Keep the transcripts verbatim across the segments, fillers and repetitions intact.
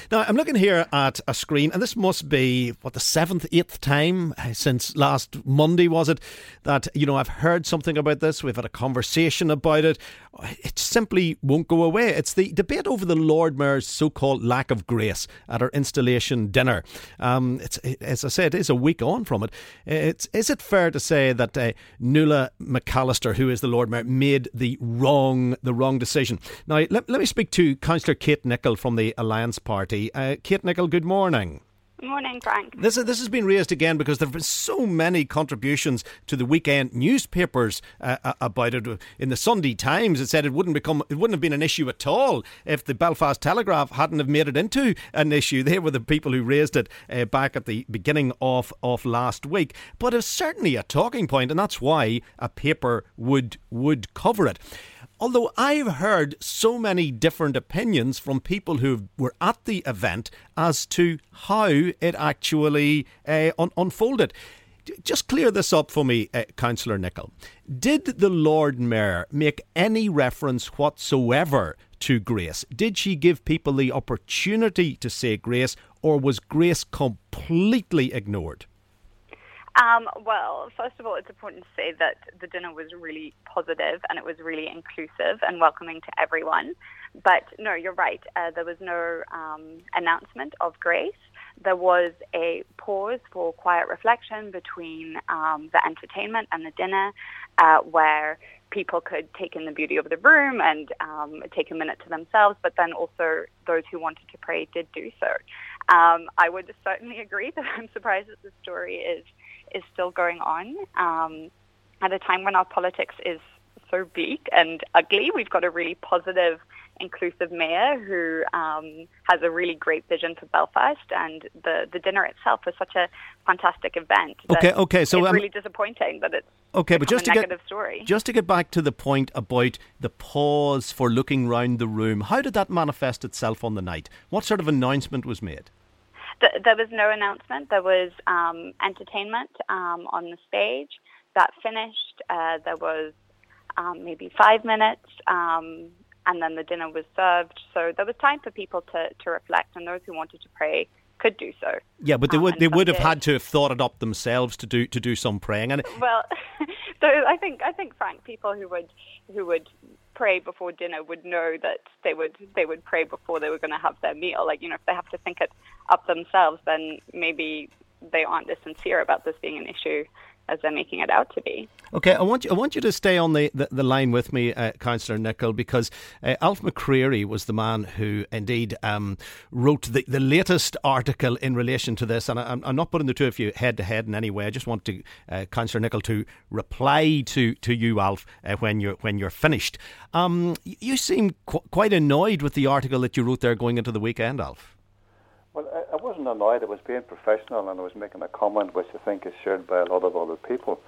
Now, I'm looking here at a screen, and this must be, what, the seventh, eighth time since last Monday, was it, that, you know, I've heard something about this. We've had a conversation about it. It simply won't go away. It's the debate over the Lord Mayor's so-called lack of grace at our installation dinner. Um, it's, as I said, it is a week on from it. It's, is it fair to say that uh, Nuala McAllister, who is the Lord Mayor, made the wrong the wrong decision? Now, let, let me speak to Councillor Kate Nicholl from the Alliance Party. Uh, Kate Nicholl, good morning. Good morning, Frank. This, this has been raised again because there have been so many contributions to the weekend newspapers uh, about it. In the Sunday Times, it said it wouldn't become, it wouldn't have been an issue at all if the Belfast Telegraph hadn't have made it into an issue. They were the people who raised it uh, back at the beginning of, of last week. But it's certainly a talking point, and that's why a paper would would cover it. Although I've heard so many different opinions from people who were at the event as to how it actually uh, un- unfolded. Just clear this up for me, uh, Councillor Nicholl. Did the Lord Mayor make any reference whatsoever to grace? Did she give people the opportunity to say grace, or was grace completely ignored? Um, well, first of all, it's important to say that the dinner was really positive and it was really inclusive and welcoming to everyone. But no, you're right. Uh, there was no um, announcement of grace. There was a pause for quiet reflection between um, the entertainment and the dinner, uh, where people could take in the beauty of the room and um, take a minute to themselves, but then also those who wanted to pray did do so. Um, I would certainly agree that I'm surprised that the story is is still going on. Um, at a time when our politics is so bleak and ugly, we've got a really positive, inclusive mayor who um, has a really great vision for Belfast, and the, the dinner itself was such a fantastic event. Okay, okay, so it's um, really disappointing that it's okay, but just to a get negative story. Just to get back to the point about the pause for looking round the room, how did that manifest itself on the night? What sort of announcement was made? There was no announcement. There was um, entertainment um, on the stage. That finished. Uh, there was um, maybe five minutes, um, and then the dinner was served. So there was time for people to, to reflect, and those who wanted to pray could do so. Yeah, but they um, would they would have did. had to have thought it up themselves to do to do some praying. And well, so I think I think Frank, people who would who would pray before dinner would know that they would they would pray before they were going to have their meal. Like, you know, if they have to think it up themselves, then maybe they aren't as sincere about this being an issue as they're making it out to be. Okay, I want you, I want you to stay on the, the, the line with me, uh, Councillor Nicholl, because uh, Alf McCreary was the man who indeed um, wrote the, the latest article in relation to this, and I, I'm not putting the two of you head to head in any way. I just want to, uh, Councillor Nicholl, to reply to, to you, Alf, uh, when you're when you're finished. Um, you seem qu- quite annoyed with the article that you wrote there going into the weekend, Alf. Well, I, I wasn't annoyed. I was being professional, and I was making a comment which I think is shared by a lot of other people.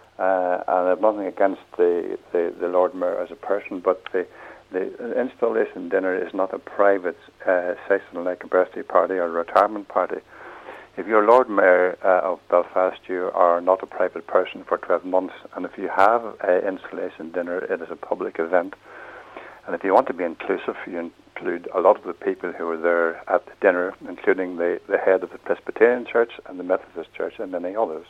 Uh, and I have nothing against the, the, the Lord Mayor as a person, but the, the installation dinner is not a private uh, session like a birthday party or a retirement party. If you're Lord Mayor uh, of Belfast, you are not a private person for twelve months. And if you have an installation dinner, it is a public event. And if you want to be inclusive, you include a lot of the people who were there at the dinner, including the, the head of the Presbyterian Church and the Methodist Church and many others.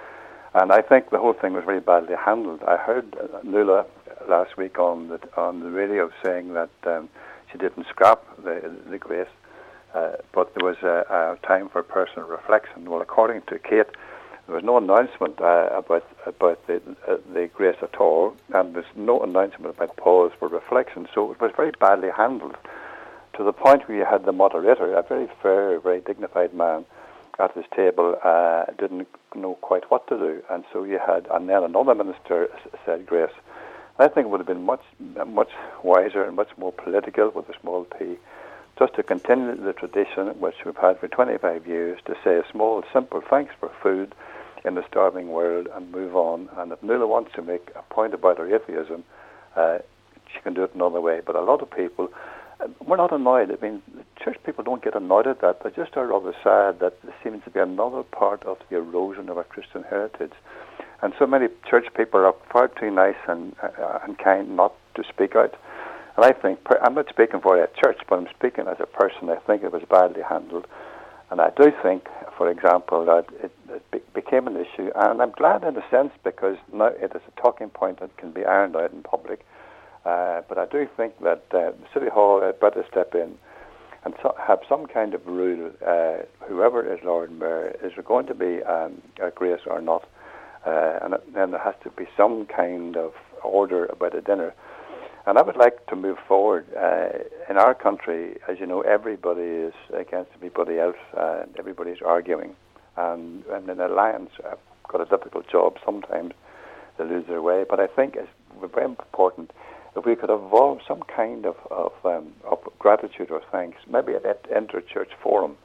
And I think the whole thing was very badly handled. I heard uh, Nuala last week on the on the radio saying that um, she didn't scrap the, the grace, uh, but there was a, a time for personal reflection. Well, according to Kate, there was no announcement uh, about about the uh, the grace at all, and there's no announcement about pause for reflection. So it was very badly handled, to the point where you had the moderator, a very fair, very dignified man, at his table, uh, didn't know quite what to do, and so you had, and then another minister said grace. I think it would have been much much wiser and much more political with a small p, just to continue the tradition which we've had for twenty-five years, to say a small, simple thanks for food in the starving world and move on. And if Nuala wants to make a point about her atheism, uh, she can do it another way. But a lot of people, uh, we're not annoyed. I mean, church people don't get annoyed at that. They just are rather sad that there seems to be another part of the erosion of our Christian heritage. And so many church people are far too nice and, uh, and kind not to speak out. And I think, I'm not speaking for a church, but I'm speaking as a person, I think it was badly handled. And I do think, for example, that it, it be, became an issue. And I'm glad in a sense because now it is a talking point that can be ironed out in public. Uh, but I do think that uh, City Hall had better step in and so have some kind of rule, uh, whoever is Lord Mayor, is there going to be um, a grace or not? Uh, and then there has to be some kind of order about a dinner. And I would like to move forward. Uh, in our country, as you know, everybody is against everybody else. Uh, everybody's arguing. And, and an alliance have got a difficult job. Sometimes they lose their way. But I think it's very important if we could evolve some kind of, of, um, of gratitude or thanks, maybe an inter-church forum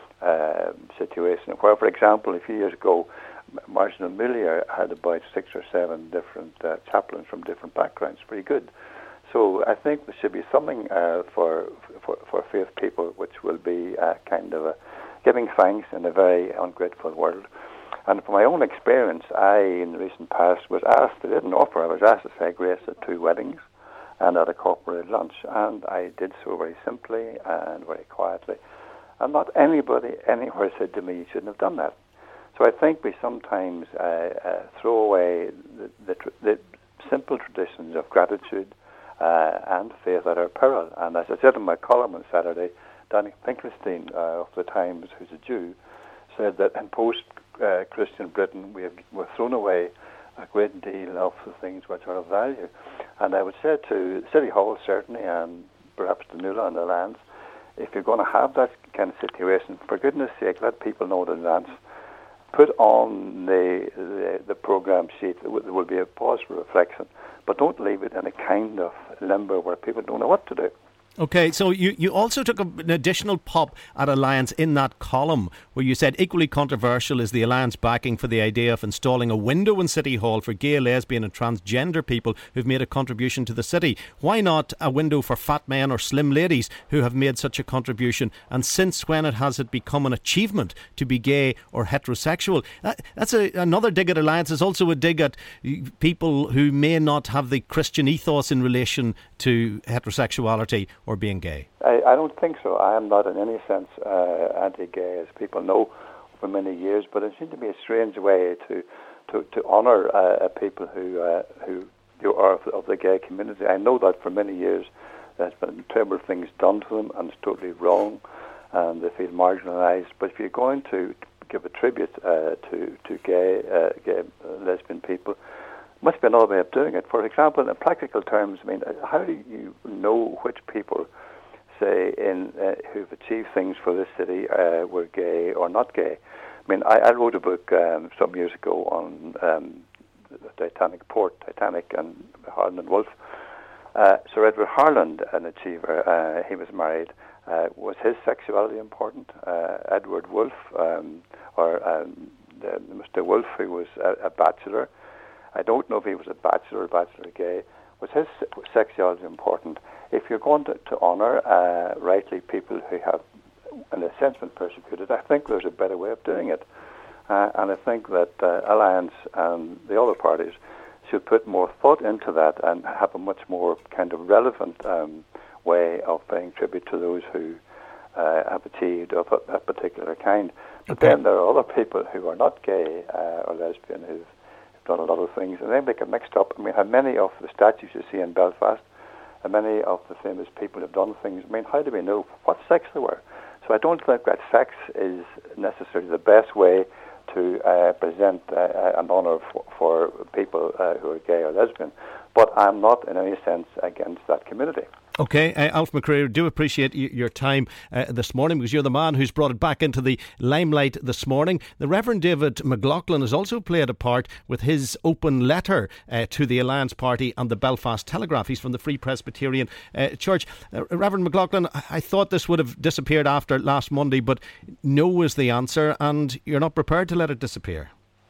uh, situation, where, for example, a few years ago, Marshall Amelia had about six or seven different uh, chaplains from different backgrounds. Pretty good. So I think there should be something uh, for, for for faith people, which will be uh, kind of a giving thanks in a very ungrateful world. And from my own experience, I, in the recent past, was asked, I didn't offer, I was asked to say grace at two weddings and at a corporate lunch, and I did so very simply and very quietly. And not anybody anywhere said to me, you shouldn't have done that. So I think we sometimes uh, uh, throw away the, the, tr- the simple traditions of gratitude uh, and faith at our peril. And as I said in my column on Saturday, Danny Finkelstein uh, of the Times, who's a Jew, said that in post-Christian uh, Britain we have we've thrown away a great deal of the things which are of value. And I would say to City Hall, certainly, and perhaps the Newland Alliance, if you're going to have that kind of situation, for goodness sake, let people know in advance. Put on the, the the program sheet. There will be a pause for reflection, but don't leave it in a kind of limbo where people don't know what to do. Okay, so you, you also took an additional pop at Alliance in that column where you said equally controversial is the Alliance backing for the idea of installing a window in City Hall for gay, lesbian and transgender people who've made a contribution to the city. Why not a window for fat men or slim ladies who have made such a contribution? And since when it has it become an achievement to be gay or heterosexual? That, that's a, another dig at Alliance. It's also a dig at people who may not have the Christian ethos in relation to heterosexuality or being gay. I, I don't think so. I am not in any sense uh, anti-gay, as people know for many years, but it seems to be a strange way to to, to honour uh, people who uh, who are of, of the gay community. I know that for many years there's been terrible things done to them and it's totally wrong and they feel marginalised. But if you're going to give a tribute uh, to, to gay, uh, gay uh, lesbian people, must be another way of doing it. For example, in practical terms, I mean, how do you know which people, say, in uh, who've achieved things for this city uh, were gay or not gay? I mean, I, I wrote a book um, some years ago on um, the Titanic port, Titanic and Harland and Wolff. Uh, Sir Edward Harland, an achiever, uh, he was married. Uh, was his sexuality important? Uh, Edward Wolff, um, or um, the, Mister Wolff, who was a, a bachelor, I don't know if he was a bachelor or bachelor gay. Was his sexuality important? If you're going to, to honour uh, rightly people who have, in a sense, been persecuted, I think there's a better way of doing it. Uh, and I think that uh, Alliance and the other parties should put more thought into that and have a much more kind of relevant um, way of paying tribute to those who uh, have achieved of a, a particular kind. But okay. Then there are other people who are not gay uh, or lesbian who've done a lot of things, and then they get mixed up. I mean, how many of the statues you see in Belfast, and many of the famous people have done things. I mean, how do we know what sex they were? So I don't think that sex is necessarily the best way to uh, present uh, an honour for, for people uh, who are gay or lesbian. But I'm not in any sense against that community. Okay, uh, Alf McCreary, do appreciate y- your time uh, this morning, because you're the man who's brought it back into the limelight this morning. The Reverend David McLaughlin has also played a part with his open letter uh, to the Alliance Party and the Belfast Telegraph. He's from the Free Presbyterian uh, Church. Uh, Reverend McLaughlin, I-, I thought this would have disappeared after last Monday, but no is the answer, and you're not prepared to let it disappear.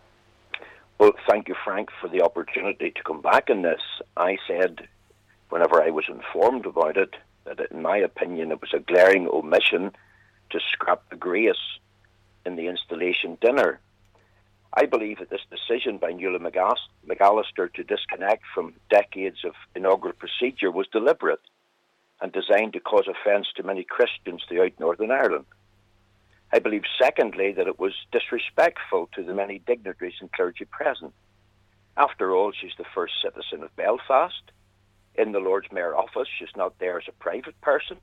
Well, thank you, Frank, for the opportunity to come back in this. I said, whenever I was informed about it, that in my opinion it was a glaring omission to scrap the grace in the installation dinner. I believe that this decision by Nuala McAllister to disconnect from decades of inaugural procedure was deliberate. and designed to cause offence to many Christians throughout Northern Ireland. I believe, secondly, that it was disrespectful to the many dignitaries and clergy present. After all, she's the first citizen of Belfast. In the Lord Mayor office, she's not there as a private person.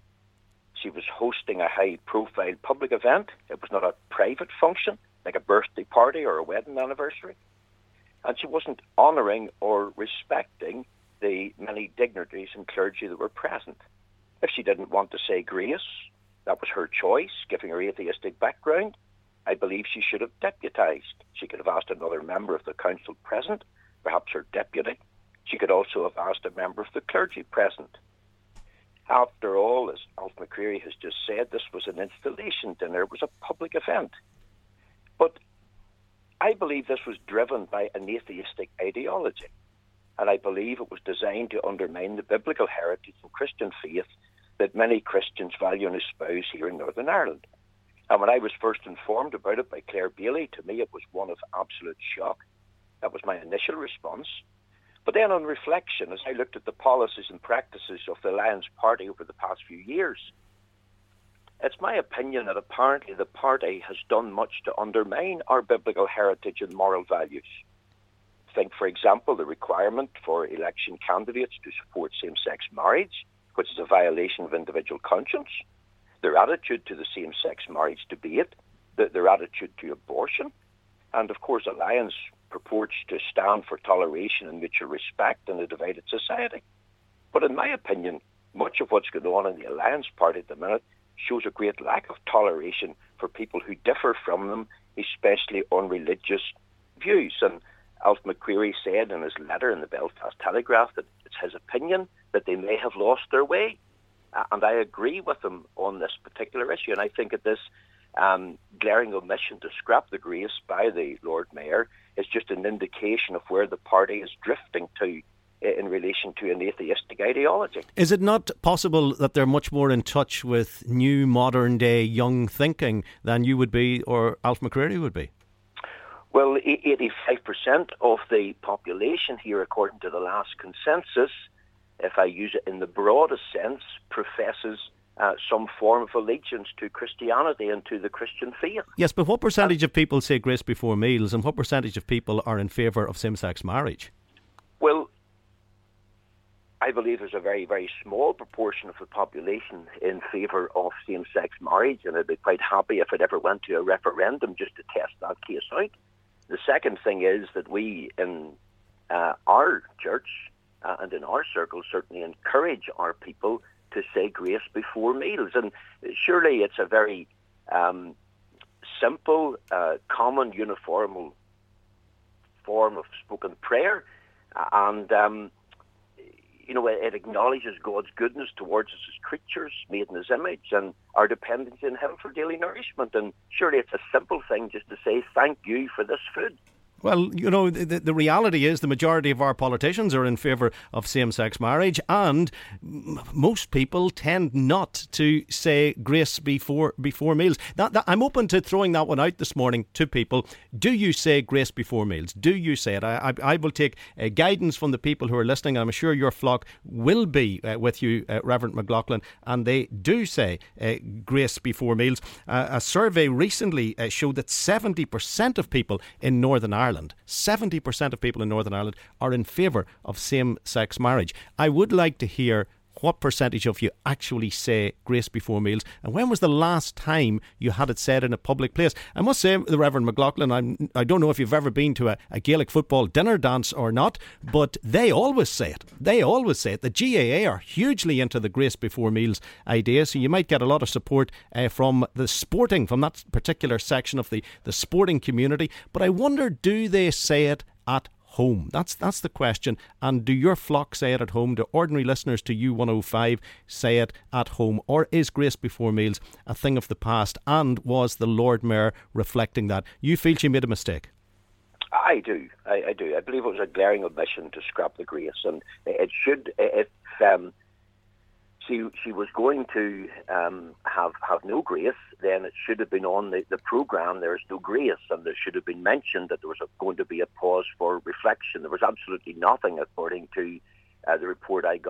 She was hosting a high-profile public event. It was not a private function, like a birthday party or a wedding anniversary. And she wasn't honouring or respecting the many dignitaries and clergy that were present. If she didn't want to say grace, that was her choice, given her atheistic background. I believe she should have deputised. She could have asked another member of the council present, perhaps her deputy. She could also have asked a member of the clergy present. After all, as Alf McCreary has just said, this was an installation dinner. It was a public event. But I believe this was driven by an atheistic ideology. And I believe it was designed to undermine the biblical heritage and Christian faith that many Christians value and espouse here in Northern Ireland. And when I was first informed about it by Claire Bailey, to me it was one of absolute shock. That was my initial response. But then on reflection, as I looked at the policies and practices of the Alliance Party over the past few years, it's my opinion that apparently the party has done much to undermine our biblical heritage and moral values. Think, for example, the requirement for election candidates to support same-sex marriage, which is a violation of individual conscience, their attitude to the same-sex marriage debate, their attitude to abortion, and of course Alliance purports to stand for toleration and mutual respect in a divided society. But in my opinion, much of what's going on in the Alliance Party at the minute shows a great lack of toleration for people who differ from them, especially on religious views. And Alf McCreary said in his letter in the Belfast Telegraph that it's his opinion that they may have lost their way. Uh, and I agree with him on this particular issue. And I think that this um, glaring omission to scrap the grace by the Lord Mayor is just an indication of where the party is drifting to in relation to an atheistic ideology. Is it not possible that they're much more in touch with new modern day young thinking than you would be or Alf McCreary would be? Well, eighty-five percent of the population here, according to the last census, if I use it in the broadest sense, professes uh, some form of allegiance to Christianity and to the Christian faith. Yes, but what percentage of people say grace before meals, and what percentage of people are in favour of same-sex marriage? Well, I believe there's a very, very small proportion of the population in favour of same-sex marriage, and I'd be quite happy if it ever went to a referendum just to test that case out. The second thing is that we in uh, our church uh, and in our circles certainly encourage our people to say grace before meals. And surely it's a very um, simple, uh, common, uniform form of spoken prayer. And, um, you know, it acknowledges God's goodness towards us as creatures made in his image and our dependence in him for daily nourishment. And surely it's a simple thing just to say thank you for this food. Well, you know, the, the reality is the majority of our politicians are in favour of same-sex marriage, and m- most people tend not to say grace before before meals. That, that, I'm open to throwing that one out this morning to people. Do you say grace before meals? Do you say it? I, I, I will take uh, guidance from the people who are listening. I'm sure your flock will be uh, with you, uh, Reverend McLaughlin, and they do say uh, grace before meals. Uh, a survey recently uh, showed that seventy percent of people in Northern Ireland seventy percent of people in Northern Ireland are in favour of same-sex marriage. I would like to hear what percentage of you actually say grace before meals, and when was the last time you had it said in a public place? I must say, the Reverend McLaughlin, I'm, I don't know if you've ever been to a, a Gaelic football dinner dance or not, but they always say it. They always say it. The G A A are hugely into the grace before meals idea, so you might get a lot of support uh, from the sporting, from that particular section of the, the sporting community. But I wonder, do they say it at home? That's that's the question. And do your flock say it at home? Do ordinary listeners to U one oh five say it at home? Or is grace before meals a thing of the past? And was the Lord Mayor reflecting that? You feel she made a mistake? I do. I, I do. I believe it was a glaring omission to scrap the grace. And it should, if um, she she was going to um, have, have no grace, then it should have been on the, the programme, there is no grace, and there should have been mentioned that there was a, going to be a pause for reflection. There was absolutely nothing, according to uh, the report I got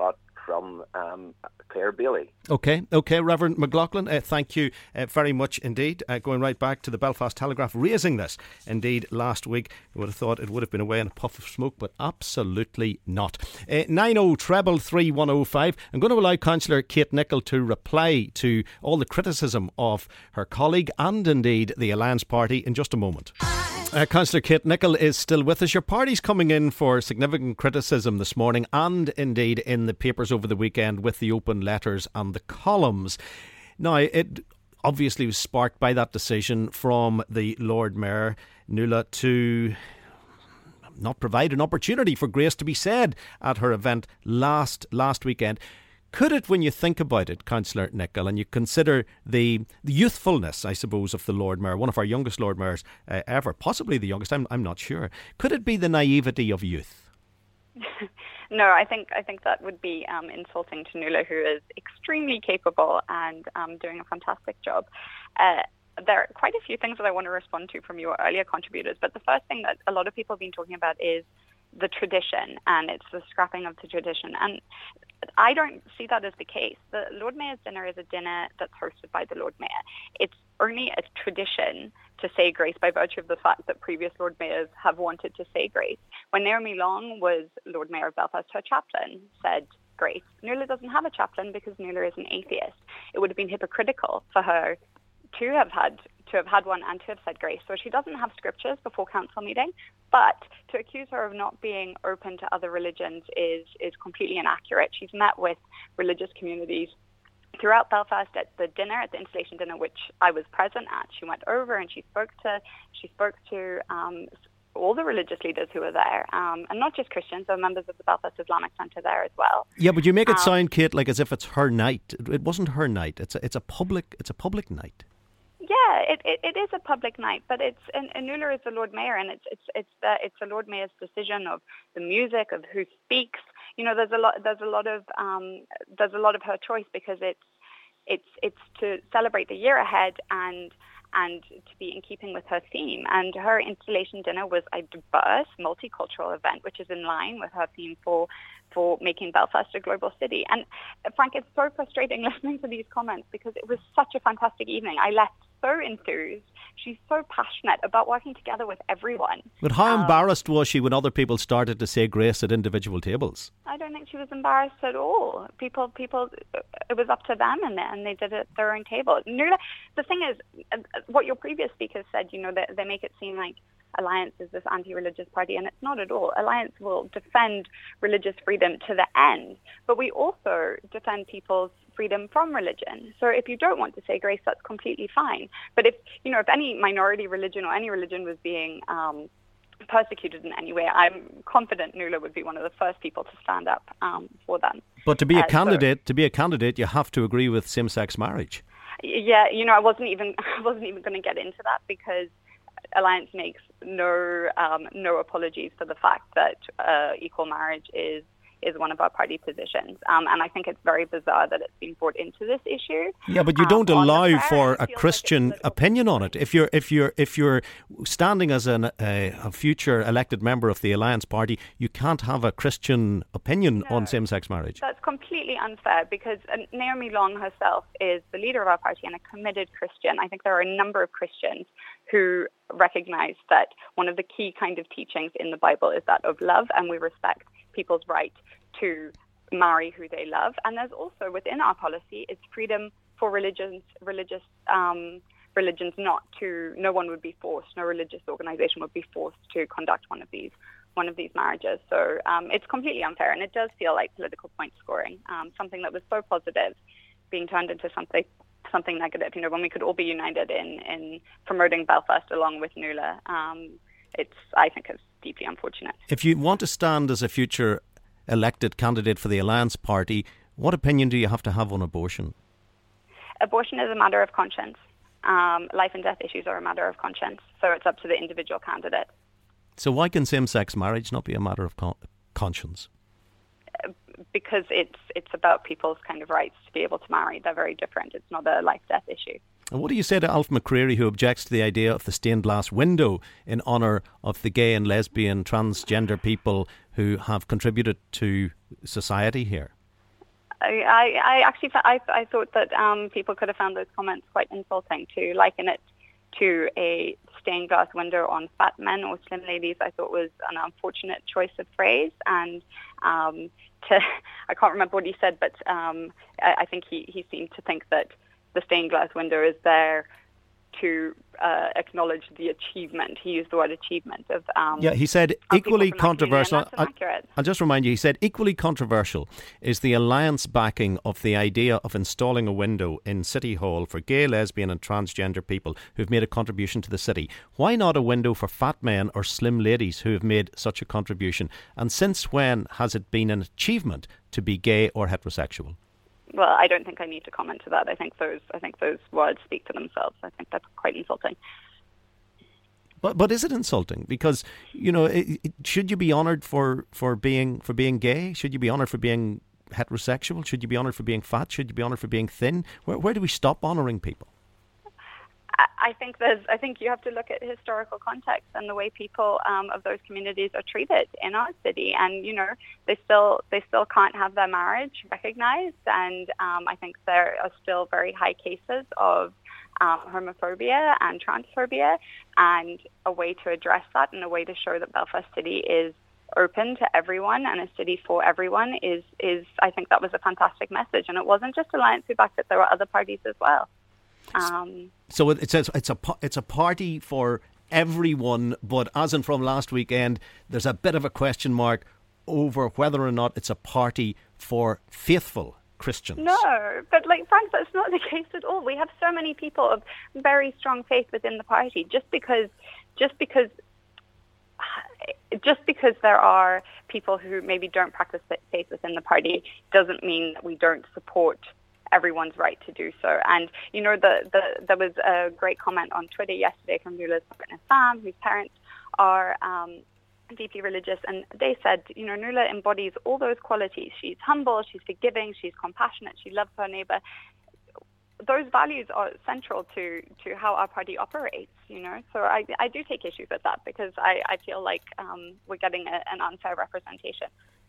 from um, Claire Bailey. Okay, okay, Reverend McLaughlin, uh, thank you uh, very much indeed. Uh, going right back to the Belfast Telegraph, raising this indeed last week. You would have thought it would have been away in a puff of smoke, but absolutely not. Uh, nine oh treble three one oh five. I'm going to allow Councillor Kate Nicholl to reply to all the criticism of her colleague and indeed the Alliance Party in just a moment. Uh, Councillor Kate Nicholl is still with us. Your party's coming in for significant criticism this morning and indeed in the papers over the weekend with the open letters and the columns. Now, it obviously was sparked by that decision from the Lord Mayor, Nuala, to not provide an opportunity for grace to be said at her event last last weekend. Could it, when you think about it, Councillor Nicholl, and you consider the, the youthfulness, I suppose, of the Lord Mayor, one of our youngest Lord Mayors uh, ever, possibly the youngest, I'm, I'm not sure, could it be the naivety of youth? No, I think I think that would be um, insulting to Nuala, who is extremely capable and um, doing a fantastic job. Uh, there are quite a few things that I want to respond to from your earlier contributors, but the first thing that a lot of people have been talking about is the tradition, and it's the scrapping of the tradition. And I don't see that as the case. The Lord Mayor's dinner is a dinner that's hosted by the Lord Mayor. It's only a tradition to say grace by virtue of the fact that previous Lord Mayors have wanted to say grace. When Naomi Long was Lord Mayor of Belfast, her chaplain said grace. Nuala doesn't have a chaplain because Nuala is an atheist. It would have been hypocritical for her to have had to have had one and to have said grace. So she doesn't have scriptures before council meeting, but to accuse her of not being open to other religions is is completely inaccurate. She's met with religious communities throughout Belfast at the dinner, at the installation dinner, which I was present at. She went over and she spoke to she spoke to um, all the religious leaders who were there, um, and not just Christians. There were members of the Belfast Islamic Centre there as well. Yeah, but you make it um, sound, Kate, like as if it's her night. It wasn't her night. It's a, it's a public it's a public night. Yeah, it, it, it is a public night, but it's and, and Nuala is the Lord Mayor, and it's it's it's the it's the Lord Mayor's decision of the music, of who speaks. You know, there's a lot there's a lot of um, there's a lot of her choice, because it's it's it's to celebrate the year ahead and and to be in keeping with her theme. And her installation dinner was a diverse, multicultural event, which is in line with her theme for for making Belfast a global city. And Frank, it's so frustrating listening to these comments, because it was such a fantastic evening. I left so enthused. She's so passionate about working together with everyone. But how um, embarrassed was she when other people started to say grace at individual tables? I don't think she was embarrassed at all. People, people, it was up to them, and they, and they did it at their own table. Nuala, the thing is, what your previous speakers said, you know, they, they make it seem like Alliance is this anti-religious party, and it's not at all. Alliance will defend religious freedom to the end, but we also defend people's freedom from religion. So if you don't want to say grace, that's completely fine. But if, you know, if any minority religion or any religion was being um, persecuted in any way, I'm confident Nuala would be one of the first people to stand up um, for them. But to be a uh, candidate, so, to be a candidate, you have to agree with same-sex marriage. Yeah, you know, I wasn't even I wasn't even going to get into that, because Alliance makes no um, no apologies for the fact that uh, equal marriage is is one of our party positions, um, and I think it's very bizarre that it's been brought into this issue. Yeah, but you don't um, allow for a like Christian opinion on it. If you're if you're if you're standing as an, a, a future elected member of the Alliance Party, you can't have a Christian opinion no, on same-sex marriage. That's completely unfair, because uh, Naomi Long herself is the leader of our party and a committed Christian. I think there are a number of Christians who recognise that one of the key kind of teachings in the Bible is that of love, and we respect people's right to marry who they love. And there's also, within our policy, is freedom for religions, religious um, religions not to. No one would be forced. No religious organisation would be forced to conduct one of these one of these marriages. So um, it's completely unfair, and it does feel like political point scoring. Um, something that was so positive being turned into something something negative. You know, when we could all be united in in promoting Belfast along with Nuala. Um, It's, I think it's deeply unfortunate. If you want to stand as a future elected candidate for the Alliance Party, what opinion do you have to have on abortion? Abortion is a matter of conscience. Um, life and death issues are a matter of conscience, so it's up to the individual candidate. So why can same-sex marriage not be a matter of con- conscience? Because it's it's about people's kind of rights to be able to marry. They're very different. It's not a life-death issue. And what do you say to Alf McCreary, who objects to the idea of the stained glass window in honour of the gay and lesbian transgender people who have contributed to society here? I, I, I actually I, I thought that um, people could have found those comments quite insulting. To liken it to a stained glass window on fat men or slim ladies, I thought was an unfortunate choice of phrase. And um, to, I can't remember what he said, but um, I, I think he, he seemed to think that the stained glass window is there to uh, acknowledge the achievement. He used the word achievement of um, yeah. He said equally controversial. I'll, I'll just remind you. He said equally controversial is the alliance backing of the idea of installing a window in City Hall for gay, lesbian, and transgender people who've made a contribution to the city. Why not a window for fat men or slim ladies who have made such a contribution? And since when has it been an achievement to be gay or heterosexual? Well, I don't think I need to comment to that. I think those I think those words speak to themselves. I think that's quite insulting. But but is it insulting? Because, you know, it, it, should you be honoured for, for being for being gay? Should you be honoured for being heterosexual? Should you be honoured for being fat? Should you be honoured for being thin? Where where do we stop honouring people? I think there's. I think you have to look at historical context and the way people um, of those communities are treated in our city, and you know they still they still can't have their marriage recognized, and um, I think there are still very high cases of um, homophobia and transphobia, and a way to address that and a way to show that Belfast City is open to everyone and a city for everyone is is I think that was a fantastic message, and it wasn't just Alliance who backed it; there were other parties as well. Um, so it says it's a it's a party for everyone, but as in from last weekend, there's a bit of a question mark over whether or not it's a party for faithful Christians. No, but like Frank, that's not the case at all. We have so many people of very strong faith within the party. Just because, just because, just because there are people who maybe don't practice faith within the party doesn't mean that we don't support everyone's right to do so. And, you know, the, the, there was a great comment on Twitter yesterday from Nuala's partner Sam, whose parents are um, deeply religious, and they said, you know, Nuala embodies all those qualities. She's humble, she's forgiving, she's compassionate, she loves her neighbour. Those values are central to, to how our party operates, you know. So I, I do take issues with that because I, I feel like um, we're getting a, an unfair representation.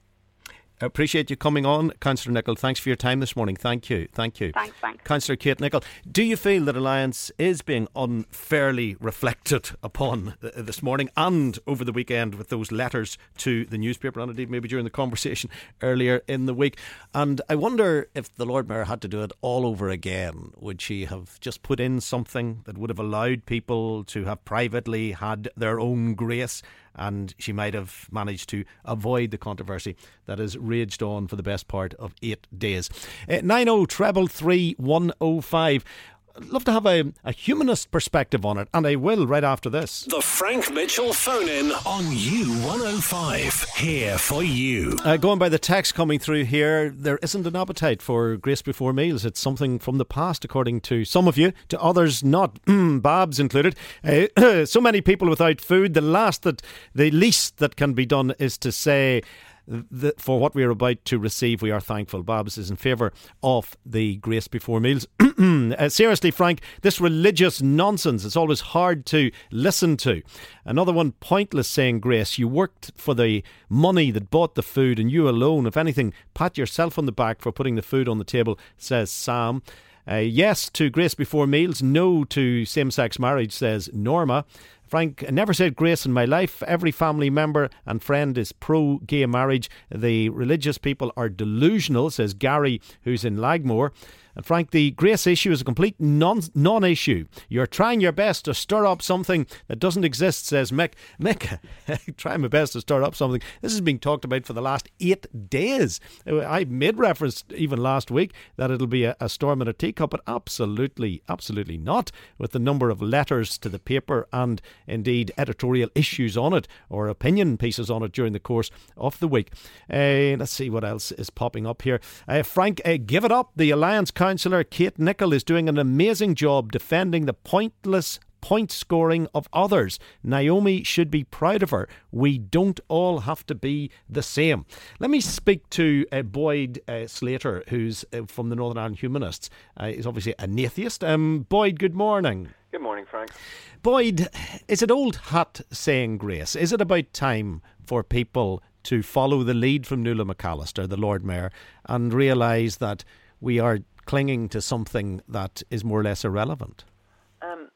I appreciate you coming on, Councillor Nicholl. Thanks for your time this morning. Thank you. Thank you. Thanks, thanks. Councillor Kate Nicholl, do you feel that Alliance is being unfairly reflected upon this morning and over the weekend with those letters to the newspaper, and indeed maybe during the conversation earlier in the week? And I wonder if the Lord Mayor had to do it all over again, would she have just put in something that would have allowed people to have privately had their own grace, and she might have managed to avoid the controversy that has raged on for the best part of eight days. Uh, nine oh treble three one oh five. I'd love to have a, a humanist perspective on it, and I will right after this. The Frank Mitchell phone-in on U one oh five. Here for you. Uh, going by the text coming through here, there isn't an appetite for grace before meals. It's something from the past, according to some of you, to others not. Babs included. Uh, so many people without food. The last that, the least that can be done is to say, The, for what we are about to receive, we are thankful. Babs is in favour of the grace before meals. uh, seriously, Frank, this religious nonsense is always hard to listen to. Another one, pointless saying grace. You worked for the money that bought the food, and you alone, if anything, pat yourself on the back for putting the food on the table, says Sam. Uh, yes to grace before meals, no to same-sex marriage, says Norma. Frank, I never said grace in my life. Every family member and friend is pro-gay marriage. The religious people are delusional, says Gary, who's in Lagmore. And Frank, the grace issue is a complete non, non-issue. You're trying your best to stir up something that doesn't exist, says Mick. Mick, trying my best to stir up something. This is being talked about for the last eight days. I made reference even last week that it'll be a, a storm in a teacup, but absolutely, absolutely not, with the number of letters to the paper and indeed editorial issues on it or opinion pieces on it during the course of the week. Uh, let's see what else is popping up here. Uh, Frank, uh, give it up. The Alliance Councillor Kate Nicholl is doing an amazing job defending the pointless point scoring of others. Naomi should be proud of her. We don't all have to be the same. Let me speak to uh, Boyd uh, Slater, who's uh, from the Northern Ireland Humanists. Uh, he's obviously an atheist. Um, Boyd, good morning. Good morning, Frank. Boyd, is it old hat saying grace? Is it about time for people to follow the lead from Nuala McAllister, the Lord Mayor, and realise that we are clinging to something that is more or less irrelevant? Um,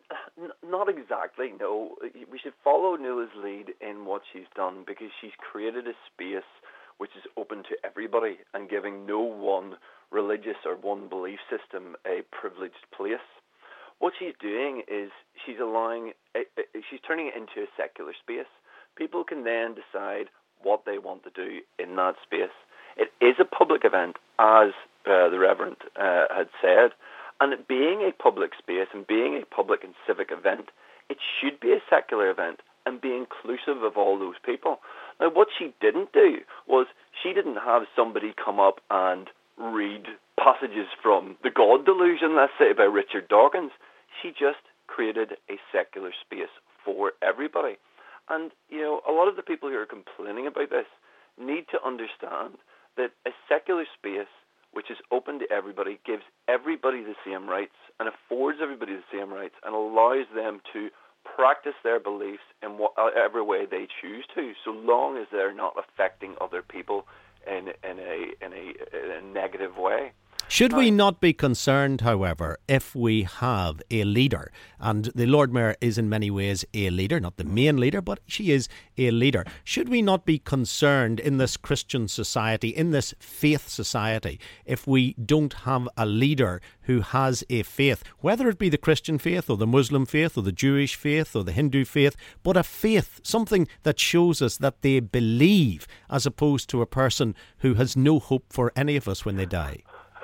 n- not exactly, no. We should follow Nuala's lead in what she's done, because she's created a space which is open to everybody and giving no one religious or one belief system a privileged place. What she's doing is she's allowing, she's turning it into a secular space. People can then decide what they want to do in that space. It is a public event, as uh, the Reverend uh, had said, and it being a public space and being a public and civic event, it should be a secular event and be inclusive of all those people. Now, what she didn't do was she didn't have somebody come up and read passages from The God Delusion, let's say, by Richard Dawkins. She just created a secular space for everybody. And, you know, a lot of the people who are complaining about this need to understand that a secular space which is open to everybody gives everybody the same rights and affords everybody the same rights and allows them to practice their beliefs in whatever way they choose to, so long as they're not affecting other people in, in, a, in, a, in a negative way. Should we not be concerned, however, if we have a leader, and the Lord Mayor is in many ways a leader, not the main leader, but she is a leader. Should we not be concerned in this Christian society, in this faith society, if we don't have a leader who has a faith, whether it be the Christian faith or the Muslim faith or the Jewish faith or the Hindu faith, but a faith, something that shows us that they believe, as opposed to a person who has no hope for any of us when they die?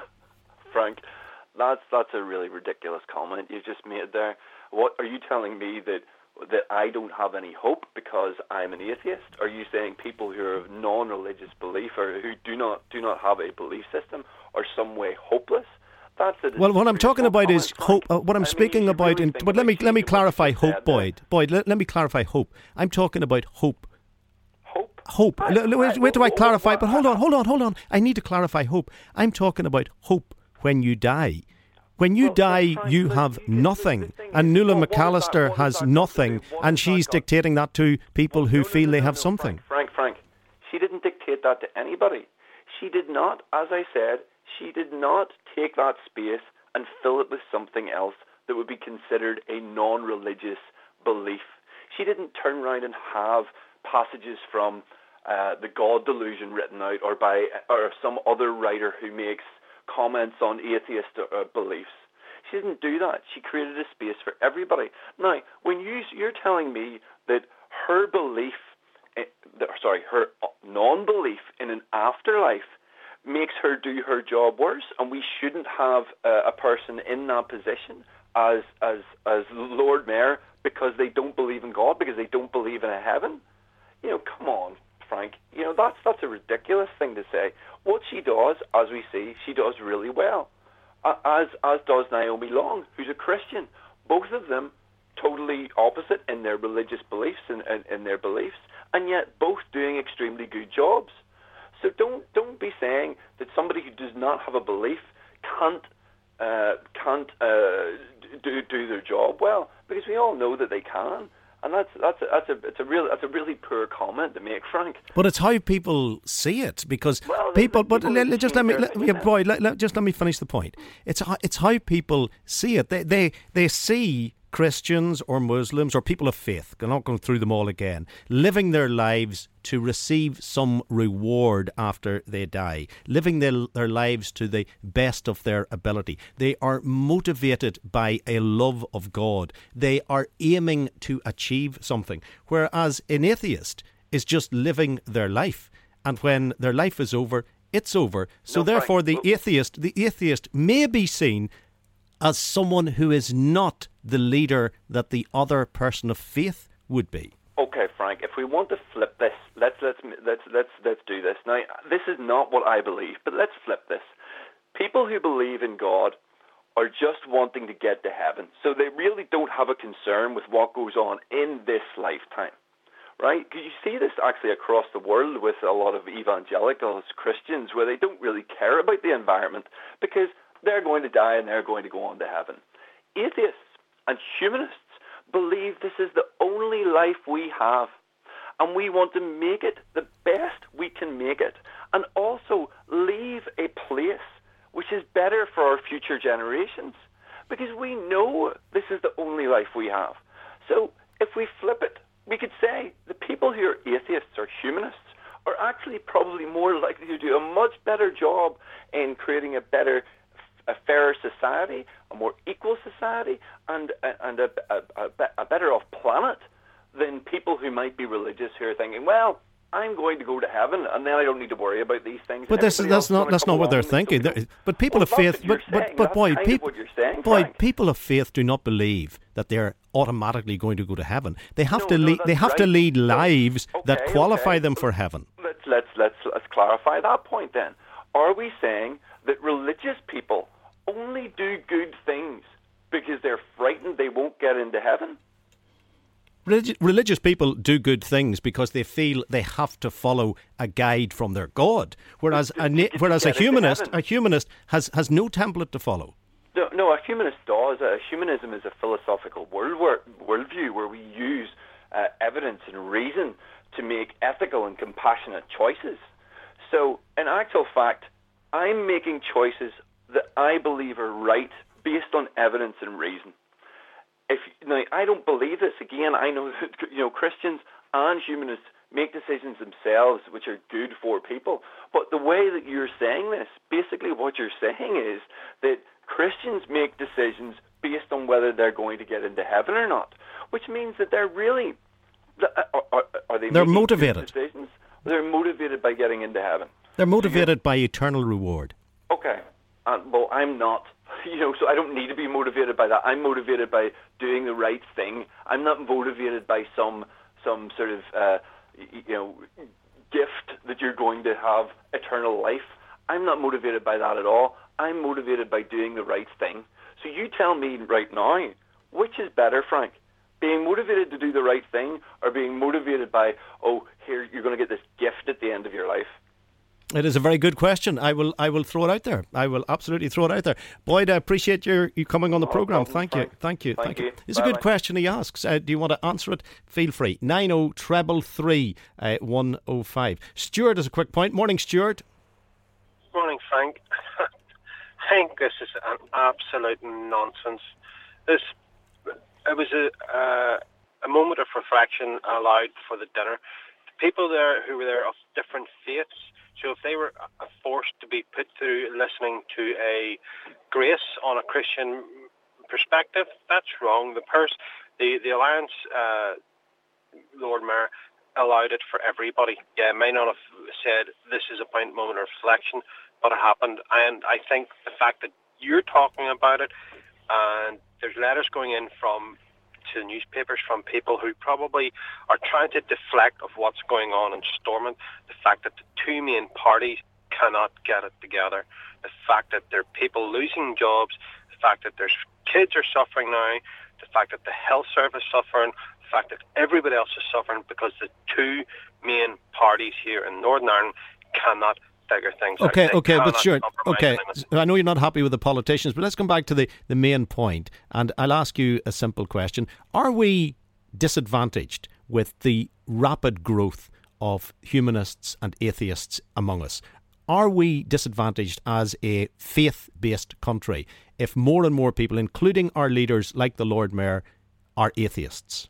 Frank, that's that's a really ridiculous comment you've just made there. What are you telling me, that that I don't have any hope because I'm an atheist? Are you saying people who are of non-religious belief or who do not do not have a belief system are some way hopeless? That's a well, what I'm talking about comment, is Frank. hope. Uh, what I'm I speaking mean, about, really in, but let me let me clarify hope, Boyd. Boyd, let, let me clarify hope. I'm talking about hope. Hope. Hope. Right, L- right. Wait till I Well, clarify. well, But hold on, hold on, hold on. I need to clarify hope. I'm talking about hope when you die. When you Well, die, Frank, you but have you- the- the nothing. thing And is, Nuala what- what is that- McAllister what is has that got to nothing, do- what and has she's that got- dictating that to people Well, who no, no, feel no, they no, have no, something. Frank, Frank, Frank, she didn't dictate that to anybody. She did not, as I said, she did not take that space and fill it with something else that would be considered a non-religious belief. She didn't turn around and have passages from uh, The God Delusion written out, or by or some other writer who makes comments on atheist uh, beliefs. She didn't do that. She created a space for everybody. Now, when you, you're telling me that her belief, eh, sorry, her non-belief in an afterlife makes her do her job worse, and we shouldn't have uh, a person in that position as as as Lord Mayor because they don't believe in God, because they don't believe in a heaven. You know, come on, Frank. You know, that's that's a ridiculous thing to say. What she does, as we see, she does really well. As as does Naomi Long, who's a Christian. Both of them totally opposite in their religious beliefs and in, in, in their beliefs, and yet both doing extremely good jobs. So don't don't be saying that somebody who does not have a belief can't uh, can't uh, do do their job well, because we all know that they can. And that's that's a, that's a it's a real that's a really poor comment to make, Frank. But it's how people see it, because well, people. the, But people let, let, just let me, let, yeah, opinion. boy, let, let, just let me finish the point. It's how, it's how people see it. They they they see Christians or Muslims or people of faith, I'm not going through them all again, living their lives to receive some reward after they die, living their, their lives to the best of their ability. They are motivated by a love of God. They are aiming to achieve something, whereas an atheist is just living their life, and when their life is over, it's over. So No, therefore Frank, the atheist, the atheist may be seen as someone who is not the leader that the other person of faith would be. Okay, Frank, if we want to flip this, let's let's let's let's let's do this. Now, this is not what I believe, but let's flip this. People who believe in God are just wanting to get to heaven, so they really don't have a concern with what goes on in this lifetime, right? Because you see this actually across the world with a lot of evangelicals, Christians, where they don't really care about the environment because they're going to die and they're going to go on to heaven. Atheists and humanists believe this is the only life we have, and we want to make it the best we can make it, and also leave a place which is better for our future generations, because we know this is the only life we have. So if we flip it, we could say the people who are atheists or humanists are actually probably more likely to do a much better job in creating a better, a fairer society, a more equal society, and and a, a, a, a better off planet than people who might be religious who are thinking, well, I'm going to go to heaven, and then I don't need to worry about these things. But this, that's not that's not what they're thinking. They're, but people well, of faith, but but, but boy, people, saying, boy, Frank. people of faith do not believe that they're automatically going to go to heaven. They have no, to no, lead. They have right. to lead no. lives okay, that qualify okay. them for heaven. Let's let's let's let's clarify that point then. Are we saying that religious people only do good things because they're frightened they won't get into heaven? Religi- religious people do good things because they feel they have to follow a guide from their God, whereas a na- whereas a humanist a humanist has, has no template to follow. No, no, a humanist does. A humanism is a philosophical world where, worldview where we use uh, evidence and reason to make ethical and compassionate choices. So, in actual fact, I'm making choices that I believe are right based on evidence and reason. If now, I don't believe this. Again, I know that you know Christians and humanists make decisions themselves which are good for people. But the way that you're saying this, basically what you're saying is that Christians make decisions based on whether they're going to get into heaven or not, which means that they're really are, are, are they they're making motivated. decisions? They're motivated by getting into heaven. They're motivated by eternal reward. Okay. Uh, well, I'm not. You know, so I don't need to be motivated by that. I'm motivated by doing the right thing. I'm not motivated by some some sort of uh, you know gift that you're going to have eternal life. I'm not motivated by that at all. I'm motivated by doing the right thing. So you tell me right now, which is better, Frank? Being motivated to do the right thing, or being motivated by, oh, here you're going to get this gift at the end of your life? It is a very good question. I will I will throw it out there. I will absolutely throw it out there. Boyd, I appreciate your, you coming on the No programme. problem, Thank, Frank. you. Thank you. Thank Thank you. you. It's a good Bye-bye. question he asks. Uh, do you want to answer it? Feel free. nine oh treble three uh, one oh five. Stuart has a quick point. Morning, Stuart. Morning, Frank. I think this is an absolute nonsense. This it was a uh, a moment of reflection allowed for the dinner. The people there who were there of different faiths. So if they were forced to be put through listening to a grace on a Christian perspective, that's wrong. The pers- the the Alliance, uh, Lord Mayor, allowed it for everybody. Yeah, it may not have said this is a point moment of reflection, but it happened. And I think the fact that you're talking about it, and there's letters going in from to the newspapers from people who probably are trying to deflect of what's going on in Stormont, the fact that the two main parties cannot get it together, the fact that there are people losing jobs, the fact that there's kids are suffering now, the fact that the health service is suffering, the fact that everybody else is suffering because the two main parties here in Northern Ireland cannot figure things okay, out. They okay, but cannot sure, compromise okay. anything. I know you're not happy with the politicians, but let's come back to the, the main point, and I'll ask you a simple question. Are we disadvantaged with the rapid growth of humanists and atheists among us? Are we disadvantaged as a faith-based country if more and more people, including our leaders like the Lord Mayor, are atheists?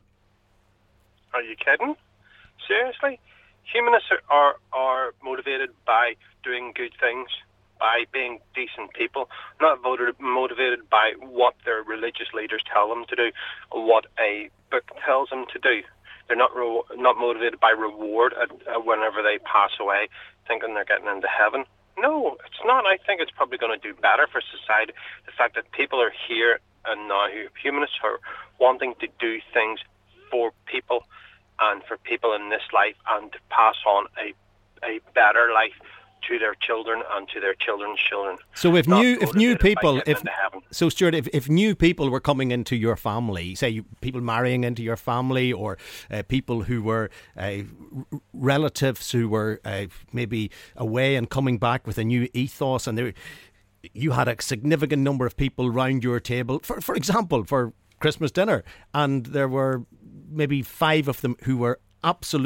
Are you kidding? Seriously? Humanists are, are, are motivated by doing good things, by being decent people, not voted, motivated by what their religious leaders tell them to do, or what a book tells them to do. They're not re- not motivated by reward at, uh, whenever they pass away, thinking they're getting into heaven. No, it's not. I think it's probably going to do better for society. The fact that people are here and now, humanists are wanting to do things for people and for people in this life, and to pass on a a better life to their children and to their children's children. So if Not new if new motivated by people getting if into heaven. so Stuart if, if new people were coming into your family, say you, people marrying into your family, or uh, people who were uh, r- relatives who were uh, maybe away and coming back with a new ethos, and they, you had a significant number of people round your table, for for example, for Christmas dinner, and there were maybe five of them who were absolute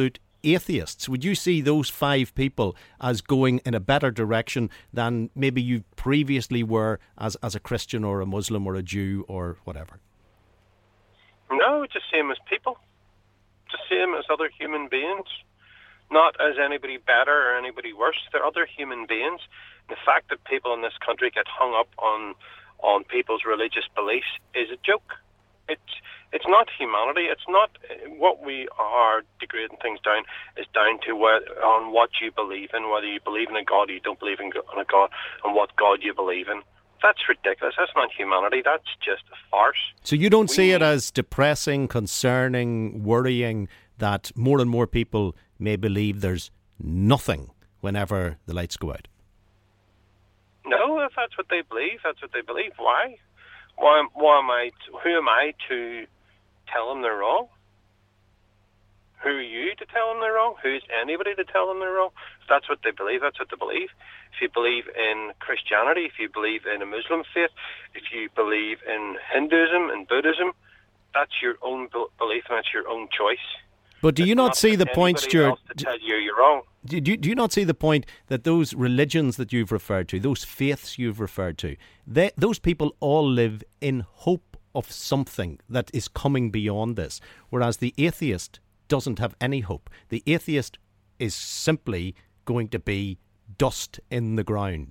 atheists, would you see those five people as going in a better direction than maybe you previously were as, as a Christian or a Muslim or a Jew or whatever? No, just same as people. Just same as other human beings. Not as anybody better or anybody worse. They're other human beings. The fact that people in this country get hung up on on people's religious beliefs is a joke. It's it's not humanity. It's not what we are degrading things down is down to where, on what you believe in, whether you believe in a God or you don't believe in a God, and what God you believe in. That's ridiculous. That's not humanity. That's just a farce. So you don't we, see it as depressing, concerning, worrying that more and more people may believe there's nothing whenever the lights go out? No, if that's what they believe, that's what they believe. Why? Why, why am I? Who am I to tell them they're wrong? Who are you to tell them they're wrong? Who's anybody to tell them they're wrong? If that's what they believe, that's what they believe. If you believe in Christianity, if you believe in a Muslim faith, if you believe in Hinduism and Buddhism, that's your own belief and that's your own choice. But do you not, not see the point, Stuart? To tell you you're wrong. Do you, do you not see the point that those religions that you've referred to, those faiths you've referred to, they, those people all live in hope of something that is coming beyond this, whereas the atheist doesn't have any hope. The atheist is simply going to be dust in the ground.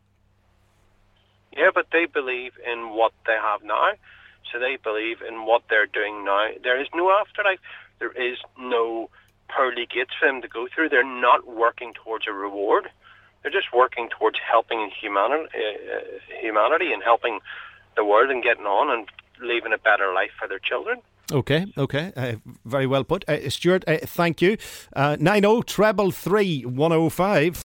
Yeah, but they believe in what they have now. So they believe in what they're doing now. There is no afterlife. There is no pearly gates for them to go through. They're not working towards a reward. They're just working towards helping humanity, uh, humanity and helping the world and getting on and leaving a better life for their children. Okay, okay, uh, very well put. Uh, Stuart, uh, thank you. Uh, nine oh treble three one oh five.